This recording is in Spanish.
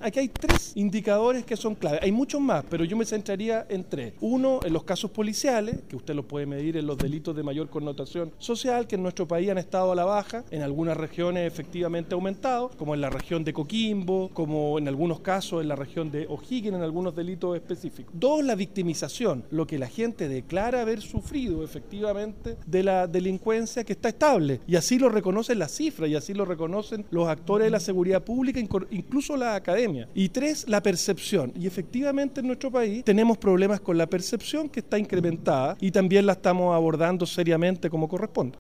aquí hay 3 indicadores que son clave. Hay muchos más, pero yo me centraría en 3. Uno, en los casos policiales, que usted los puede medir en los delitos de mayor connotación social, que en nuestro país han estado a la baja, en algunas regiones efectivamente aumentado, como en la región de Coquimbo, como en algunos casos en la región de O'Higgins, en algunos delitos específicos. 2, la victimización, lo que la gente declara haber sufrido efectivamente de la delincuencia, que está estable, y así lo reconocen las cifras, y así lo reconocen los actores de la seguridad pública, incluso la academia. Y 3, la percepción, y efectivamente en nuestro país tenemos problemas con la percepción, que está incrementada, y también la estamos abordando seriamente como corresponde.